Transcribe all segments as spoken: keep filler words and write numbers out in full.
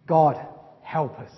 God, help us.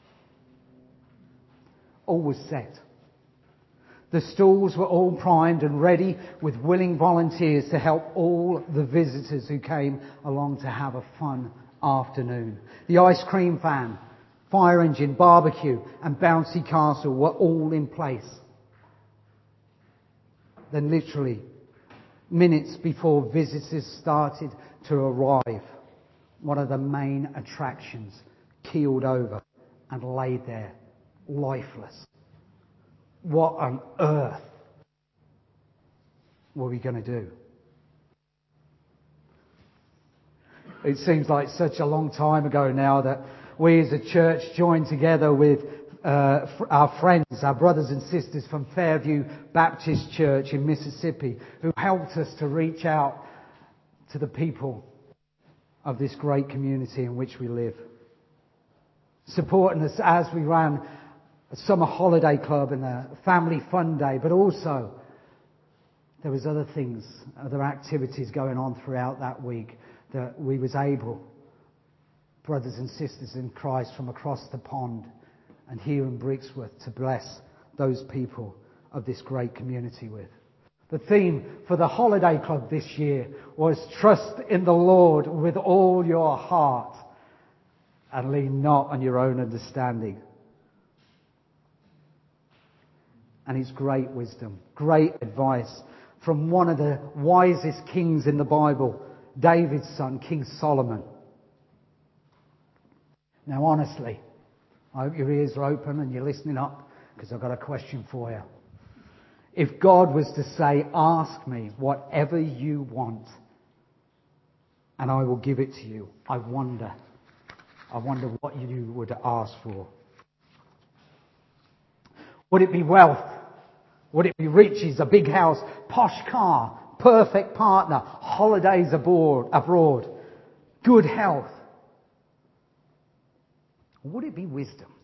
All was set. The stalls were all primed and ready with willing volunteers to help all the visitors who came along to have a fun afternoon. The ice cream van, fire engine, barbecue and bouncy castle were all in place. Then literally, minutes before visitors started to arrive, one of the main attractions keeled over and laid there, lifeless. What on earth were we going to do? It seems like such a long time ago now that we as a church joined together with uh, our friends, our brothers and sisters from Fairview Baptist Church in Mississippi, who helped us to reach out to the people of this great community in which we live. Supporting us as we ran a summer holiday club and a family fun day, but also there was other things, other activities going on throughout that week that we was able, brothers and sisters in Christ from across the pond and here in Brixworth, to bless those people of this great community with. The theme for the holiday club this year was trust in the Lord with all your heart and lean not on your own understanding. And it's great wisdom, great advice from one of the wisest kings in the Bible, David's son, King Solomon. Now honestly, I hope your ears are open and you're listening up, because I've got a question for you. If God was to say, ask me whatever you want and I will give it to you, I wonder, I wonder what you would ask for. Would it be wealth? Would it be riches, a big house, posh car, perfect partner, holidays abroad, abroad, good health? Would it be wisdom?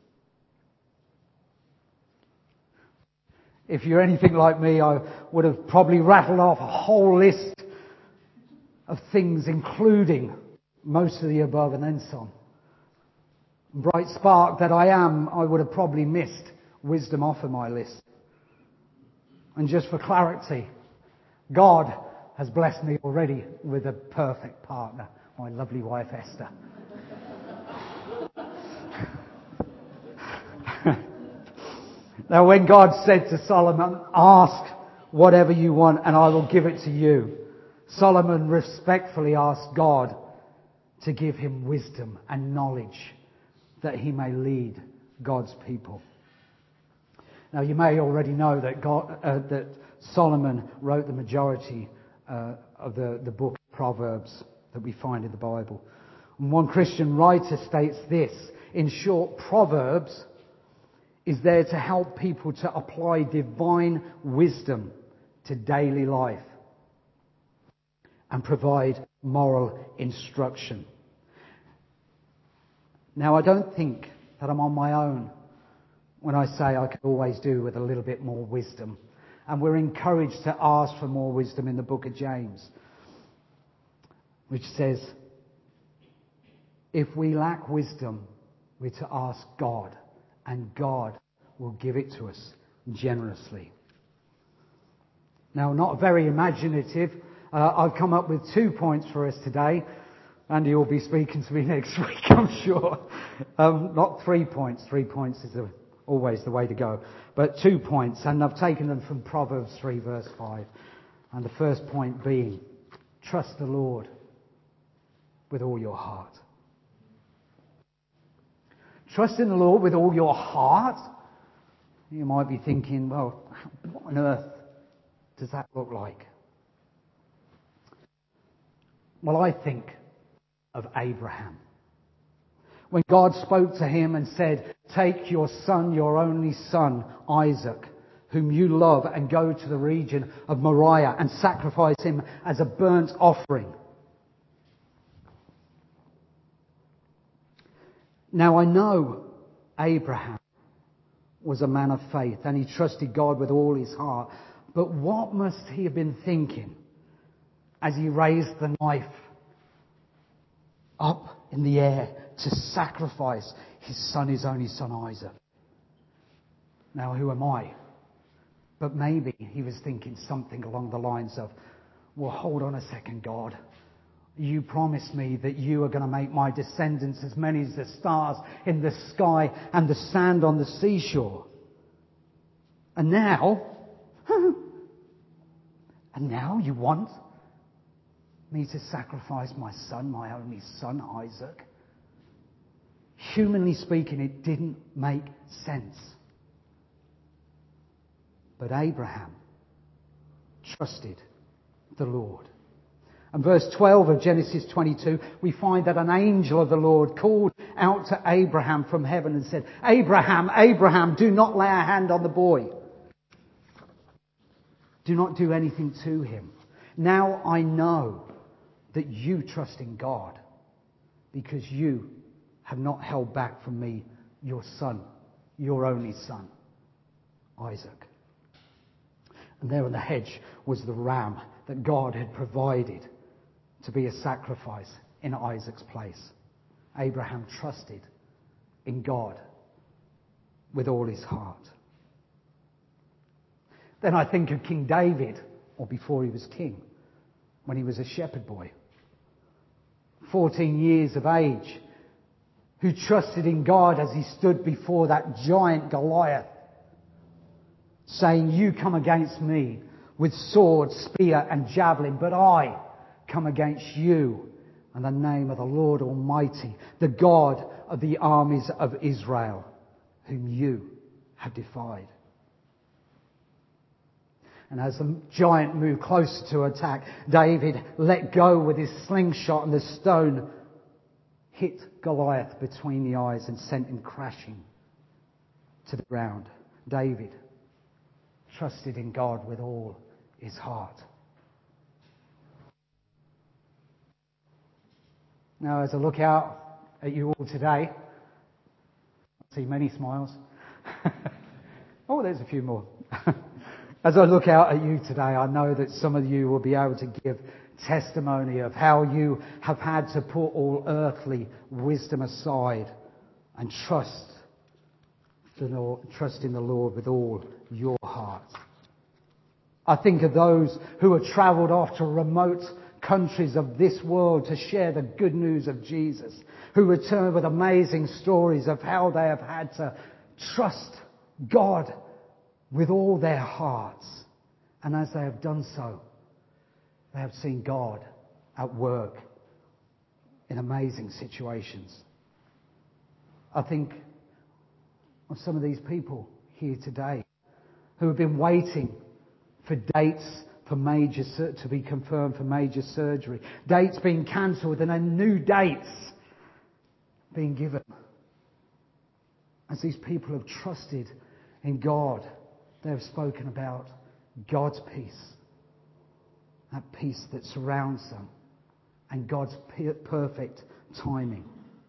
If you're anything like me, I would have probably rattled off a whole list of things, including most of the above and then some. Bright spark that I am, I would have probably missed wisdom off of my list. And just for clarity, God has blessed me already with a perfect partner, my lovely wife Esther. Now when God said to Solomon, ask whatever you want and I will give it to you, Solomon respectfully asked God to give him wisdom and knowledge that he may lead God's people. Now you may already know that God, uh, that Solomon wrote the majority uh, of the, the book of Proverbs that we find in the Bible. And one Christian writer states this: in short, Proverbs is there to help people to apply divine wisdom to daily life and provide moral instruction. Now I don't think that I'm on my own when I say I could always do with a little bit more wisdom. And we're encouraged to ask for more wisdom in the book of James, which says, if we lack wisdom, we're to ask God, and God will give it to us generously. Now, not very imaginative, uh, I've come up with two points for us today. Andy will be speaking to me next week, I'm sure. Um, not three points. Three points is a always the way to go. But two points, and I've taken them from Proverbs three verse five. And the first point being, trust the Lord with all your heart. Trust in the Lord with all your heart? You might be thinking, well, what on earth does that look like? Well, I think of Abraham. When God spoke to him and said, take your son, your only son, Isaac, whom you love, and go to the region of Moriah and sacrifice him as a burnt offering. Now I know Abraham was a man of faith and he trusted God with all his heart. But what must he have been thinking as he raised the knife up in the air to sacrifice his son, his only son Isaac. Now, who am I? But maybe he was thinking something along the lines of, well, hold on a second, God. You promised me that you are going to make my descendants as many as the stars in the sky and the sand on the seashore. And now, and now you want me to sacrifice my son, my only son, Isaac? Humanly speaking, it didn't make sense. But Abraham trusted the Lord. And verse twelve of Genesis twenty-two, we find that an angel of the Lord called out to Abraham from heaven and said, Abraham, Abraham, do not lay a hand on the boy. Do not do anything to him. Now I know that you trust in God, because you have not held back from me your son, your only son, Isaac. And there on the hedge was the ram that God had provided to be a sacrifice in Isaac's place. Abraham trusted in God with all his heart. Then I think of King David, or before he was king, when he was a shepherd boy, fourteen years of age, who trusted in God as he stood before that giant Goliath, saying, you come against me with sword, spear and javelin, but I come against you in the name of the Lord Almighty, the God of the armies of Israel, whom you have defied. And as the giant moved closer to attack, David let go with his slingshot, and the stone hit Goliath between the eyes and sent him crashing to the ground. David trusted in God with all his heart. Now, as I look out at you all today, I see many smiles. Oh, there's a few more. As I look out at you today, I know that some of you will be able to give testimony of how you have had to put all earthly wisdom aside and trust the Lord, trust in the Lord with all your heart. I think of those who have travelled off to remote countries of this world to share the good news of Jesus, who return with amazing stories of how they have had to trust God with all their hearts. And as they have done so, they have seen God at work in amazing situations. I think of some of these people here today who have been waiting for dates for major sur- to be confirmed for major surgery, dates being cancelled and then new dates being given. As these people have trusted in God, they have spoken about God's peace, that peace that surrounds them, and God's perfect timing.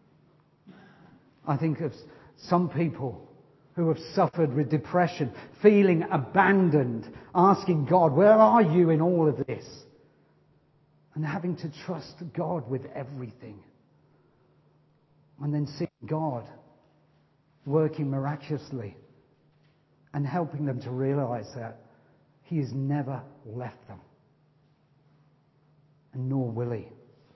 I think of some people who have suffered with depression, feeling abandoned, asking God, where are you in all of this? And having to trust God with everything. And then seeing God working miraculously and helping them to realize that He has never left them. And nor will He.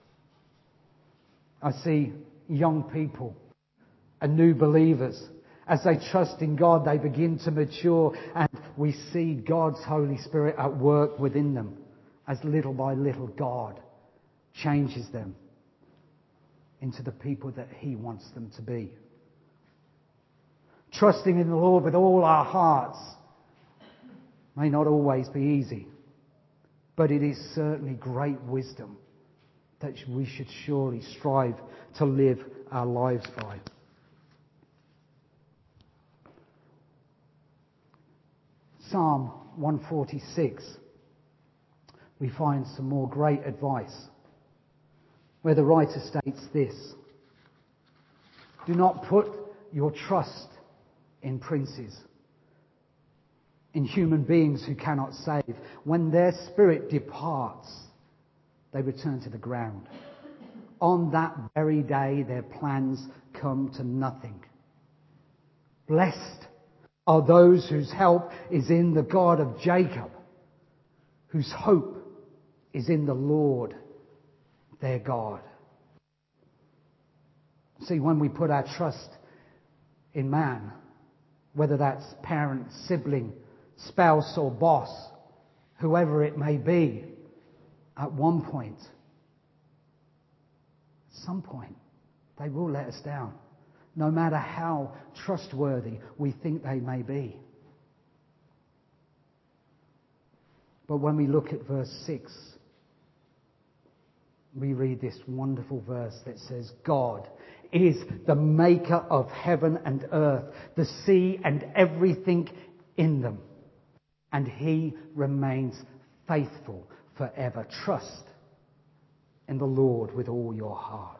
I see young people and new believers. As they trust in God, they begin to mature, and we see God's Holy Spirit at work within them as little by little God changes them into the people that He wants them to be. Trusting in the Lord with all our hearts may not always be easy, but it is certainly great wisdom that we should surely strive to live our lives by. Psalm one forty-six, we find some more great advice, where the writer states this: do not put your trust in princes, in human beings who cannot save. When their spirit departs, they return to the ground. on that very day their plans come to nothing. Blessed are those whose help is in the God of Jacob, whose hope is in the Lord their God. See, when we put our trust in man, whether that's parent, sibling, spouse or boss, whoever it may be, at one point, at some point, they will let us down, no matter how trustworthy we think they may be. But when we look at verse six, we read this wonderful verse that says, God is the maker of heaven and earth, the sea and everything in them. And he remains faithful forever. Trust in the Lord with all your heart.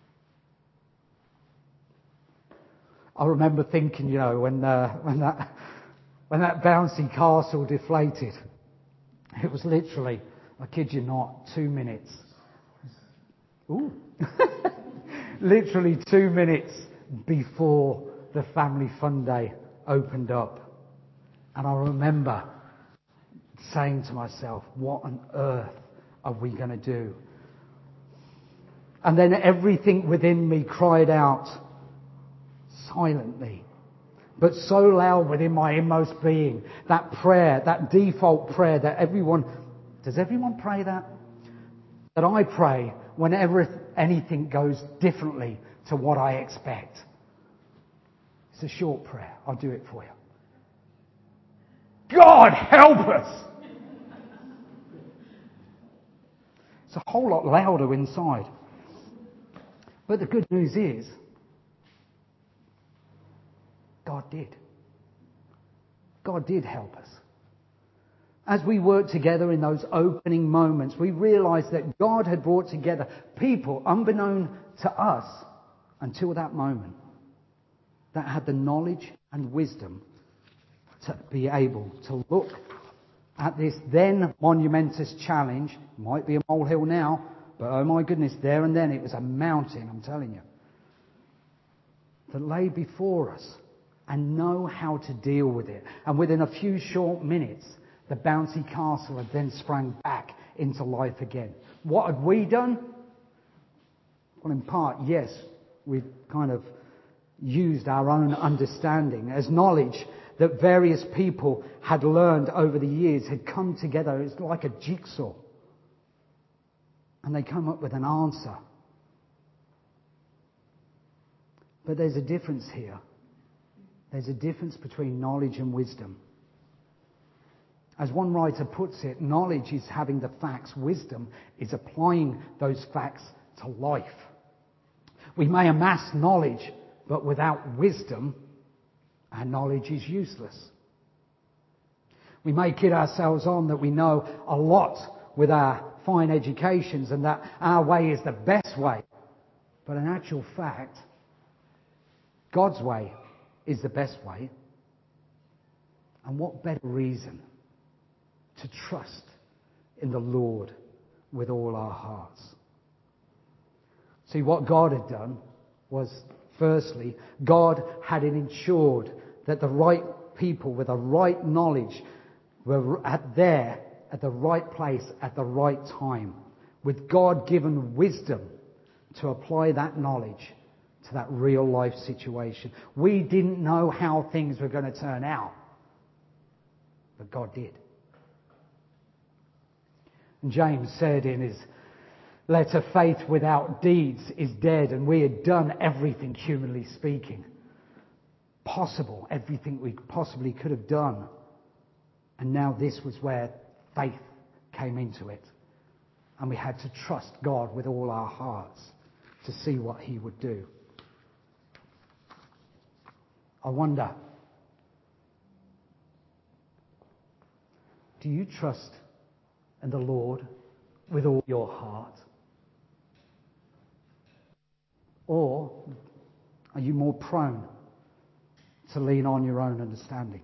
I remember thinking, you know, when uh, when that when that bouncy castle deflated, it was literally, I kid you not, two minutes. Ooh. Literally two minutes before the family fun day opened up. And I remember saying to myself, what on earth are we going to do? And then everything within me cried out silently, but so loud within my inmost being, that prayer, that default prayer that everyone, does everyone pray that? That I pray whenever anything goes differently to what I expect. It's a short prayer. I'll do it for you. God help us! It's a whole lot louder inside. But the good news is, God did. God did help us. As we worked together in those opening moments, we realized that God had brought together people, unbeknown to us until that moment, that had the knowledge and wisdom to be able to look at this then monumentous challenge. Might be a molehill now, but oh my goodness, there and then it was a mountain, I'm telling you, that lay before us, and know how to deal with it. And within a few short minutes, the bouncy castle had then sprang back into life again. What had we done? Well, in part, yes, we'd kind of used our own understanding as knowledge that various people had learned over the years, had come together. It's like a jigsaw. And they come up with an answer. But there's a difference here. There's a difference between knowledge and wisdom. As one writer puts it, knowledge is having the facts. Wisdom is applying those facts to life. We may amass knowledge, but without wisdom, our knowledge is useless. We may kid ourselves on that we know a lot with our fine educations and that our way is the best way. But in actual fact, God's way is the best way. And what better reason to trust in the Lord with all our hearts? See, what God had done was, firstly, God had ensured that the right people with the right knowledge were at there, at the right place, at the right time, with God-given wisdom to apply that knowledge to that real life situation. We didn't know how things were going to turn out, but God did. And James said in his letter, faith without deeds is dead, and we had done everything, humanly speaking, possible, everything we possibly could have done. And now this was where faith came into it. And we had to trust God with all our hearts to see what he would do. I wonder, do you trust in the Lord with all your heart? Or are you more prone to lean on your own understanding?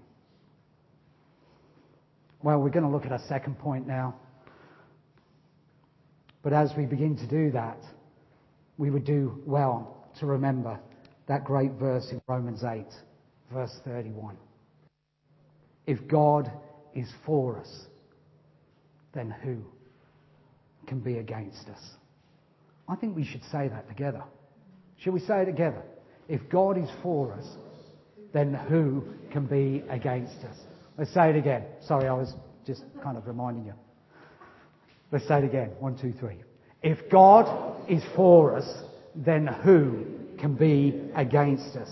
Well, we're going to look at our second point now. But as we begin to do that, we would do well to remember that great verse in Romans eight, verse thirty-one. If God is for us, then who can be against us? I think we should say that together. Should we say it together? If God is for us, then who can be against us? Let's say it again. Sorry, I was just kind of reminding you. Let's say it again. One, two, three. If God is for us, then who can be against us?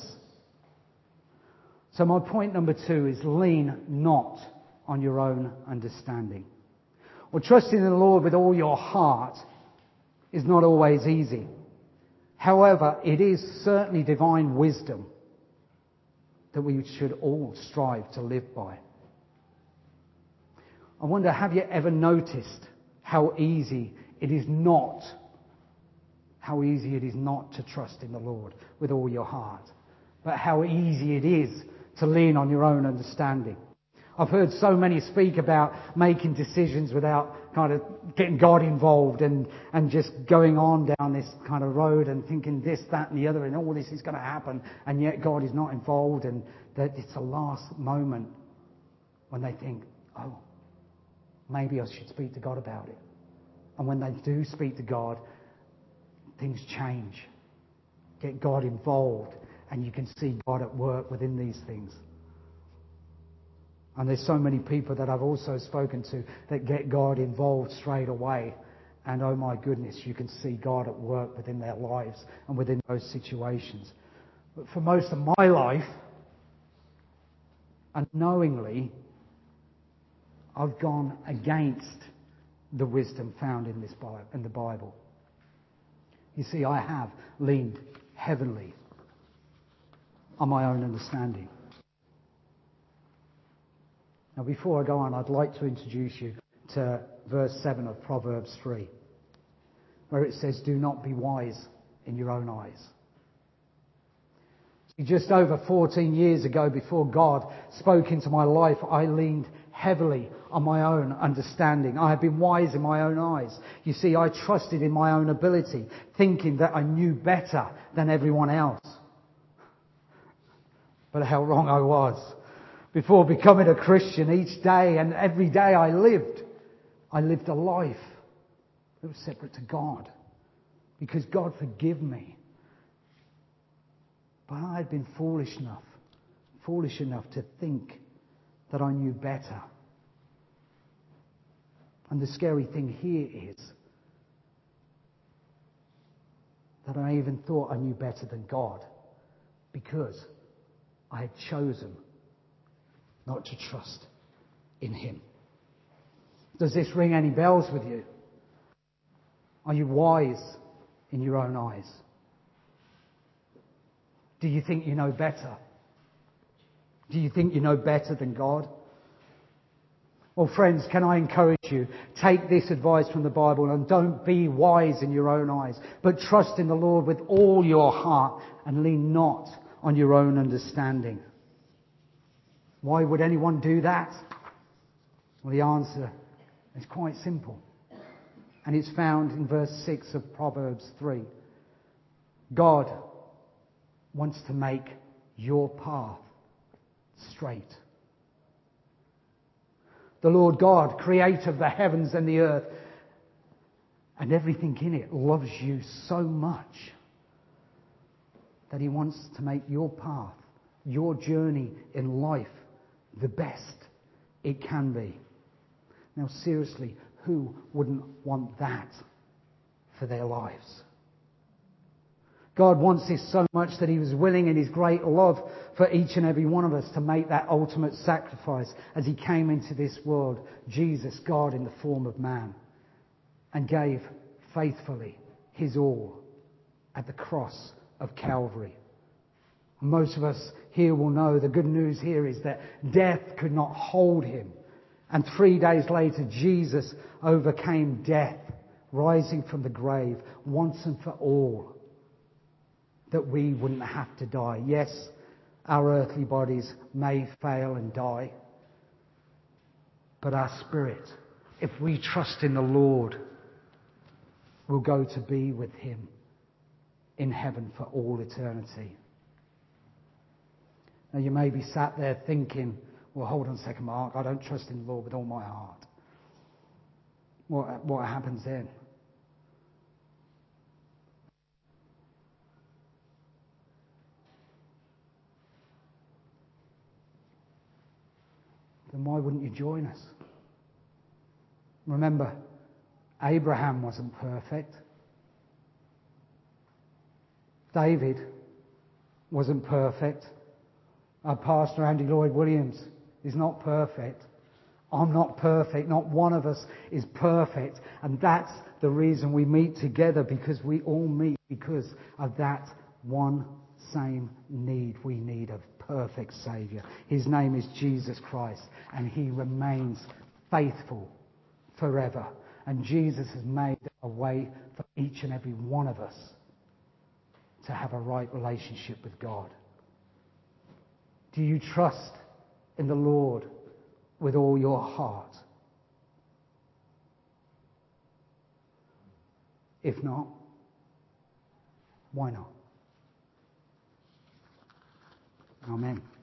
So my point number two is lean not on your own understanding. Well, trusting in the Lord with all your heart is not always easy. However, it is certainly divine wisdom that we should all strive to live by. I wonder, have you ever noticed how easy it is not, how easy it is not to trust in the Lord with all your heart, but how easy it is to lean on your own understanding? I've heard so many speak about making decisions without kind of getting God involved and, and just going on down this kind of road and thinking this, that and the other and all this is going to happen, and yet God is not involved, and that it's the last moment when they think, oh, maybe I should speak to God about it. And when they do speak to God, things change. Get God involved, and you can see God at work within these things. And there's so many people that I've also spoken to that get God involved straight away. And oh my goodness, you can see God at work within their lives and within those situations. But for most of my life, unknowingly, I've gone against the wisdom found in this Bible, in the Bible. You see, I have leaned heavily on my own understanding. Now, before I go on, I'd like to introduce you to verse seven of Proverbs three, where it says, do not be wise in your own eyes. See, just over fourteen years ago, before God spoke into my life, I leaned heavily on my own understanding. I had been wise in my own eyes. You see, I trusted in my own ability, thinking that I knew better than everyone else. But how wrong I was. Before becoming a Christian, each day and every day I lived, I lived a life that was separate to God, because God forgave me. But I had been foolish enough, foolish enough to think that I knew better. And the scary thing here is that I even thought I knew better than God, because I had chosen not to trust in Him. Does this ring any bells with you? Are you wise in your own eyes? Do you think you know better? Do you think you know better than God? Well, friends, can I encourage you, take this advice from the Bible and don't be wise in your own eyes, but trust in the Lord with all your heart and lean not on your own understanding. Why would anyone do that? Well, the answer is quite simple. And it's found in verse six of Proverbs three. God wants to make your path straight. The Lord God, creator of the heavens and the earth and everything in it, loves you so much that He wants to make your path, your journey in life, the best it can be. Now, seriously, who wouldn't want that for their lives? God wants this so much that He was willing in His great love for each and every one of us to make that ultimate sacrifice as He came into this world, Jesus, God in the form of man, and gave faithfully His all at the cross of Calvary. Most of us here will know the good news here is that death could not hold Him. And three days later, Jesus overcame death, rising from the grave once and for all, that we wouldn't have to die. Yes, our earthly bodies may fail and die, but our spirit, if we trust in the Lord, will go to be with Him in heaven for all eternity. Now you may be sat there thinking, well, hold on a second, Mark, I don't trust in the Lord with all my heart. What, what happens then? Then why wouldn't you join us? Remember, Abraham wasn't perfect. David wasn't perfect. Our pastor, Andy Lloyd Williams, is not perfect. I'm not perfect. Not one of us is perfect. And that's the reason we meet together, because we all meet because of that one same need. We need a perfect Saviour. His name is Jesus Christ, and he remains faithful forever. And Jesus has made a way for each and every one of us to have a right relationship with God. Do you trust in the Lord with all your heart? If not, why not? Amen.